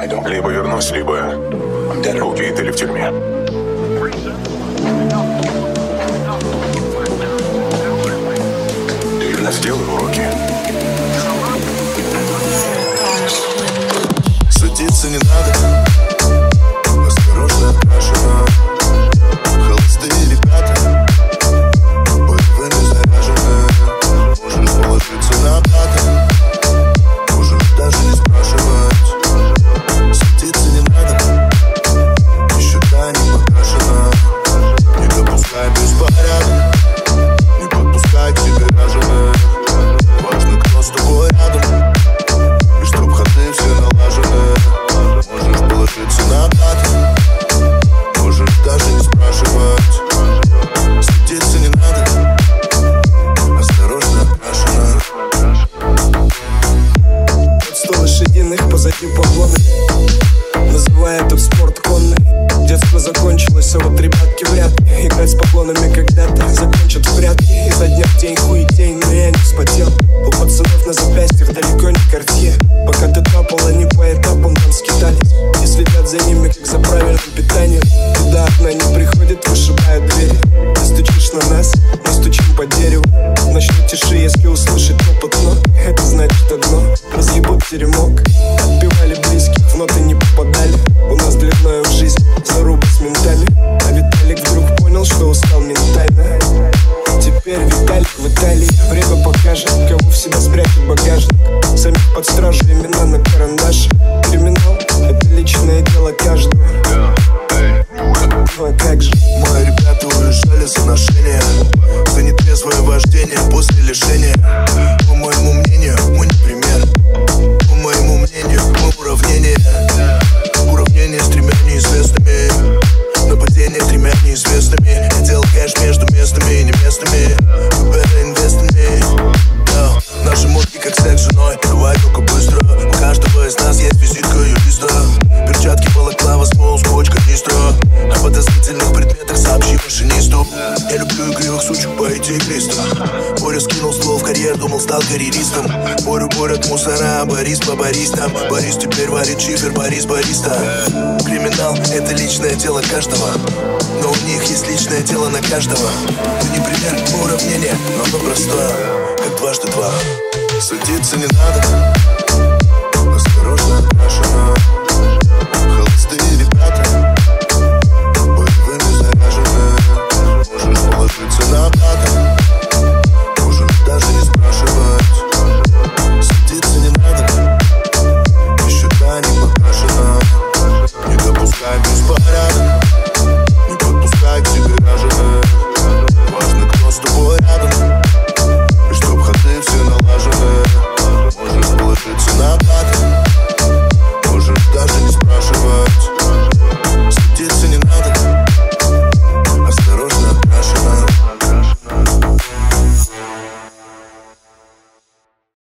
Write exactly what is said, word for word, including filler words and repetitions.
Либо вернусь, либо убит или в тюрьме. Сделай уроки. Садиться не надо. Осторожно, окрашено. Холостые ребята, боевые не заряжены. Можешь положиться на плату. Можешь даже не спрашивать. Садиться не надо. Нищета не покрашена. Не допускай беспорядок. Не подпускай к себе роженых. Важно, кто с тобой рядом. И чтоб ходы все налажены. Можешь положиться на плату. Можешь даже не спрашивать. Садиться не надо. Осторожно, окрашено. Под сто лошадиных, позади погоны. Называя этот спорт конный. Детство закончилось, а вот ребятки вряд ли играть с поклонами когда-то закончат в прятки. Изо дня в день хуетень, но я не вспотел. У пацанов на запястьях далеко не Картье. Пока ты топал, они по этапам там скитались. И следят за ними, как за правильным питанием. И до окна не приходит, вышибают двери. Ты стучишь на нас, мы стучим по дереву. В ночной тиши, если услышать топот ног, это значит одно: разъебут теремок. Отбивали близких, в ноты не попадали. У нас длинная в жизнь заруба с ментами. А Виталик вдруг понял, что устал ментально. Теперь Виталик в Италии. Время покажет, кого в себя спрятать багажник. Самих под стражу, имена на карандаше. Криминал — это личное дело каждого. Ну а как же? Мои ребята уезжали за ношение. За нетрезвое вождение после лишения. По моему мнению, мы не пример. По моему мнению, мы уравнение. Уравнение с тремя неизвестными. Нападение тремя неизвестными. Я делал кэш между местными и неместными. Better invest in me. No. Наши мутки как секс с женой. Давай только быстро. У каждого из нас есть визитка юриста. Перчатки, балаклава, смол, скотч, канистра. О подозрительных предметах сообщи машинисту. Я люблю игривых сучек по идее Криста. Боря скинул ствол в карьер, думал, стал карьеристом. Борю борят мусора, Борис по баристам. Борис теперь варит чифер, Борис бариста. Криминал — это личное дело каждого. Но у них есть личное дело на каждого. Ты не пример, мы уравнение, но оно простое, как дважды два. Садиться не надо. Осторожно, окрашено.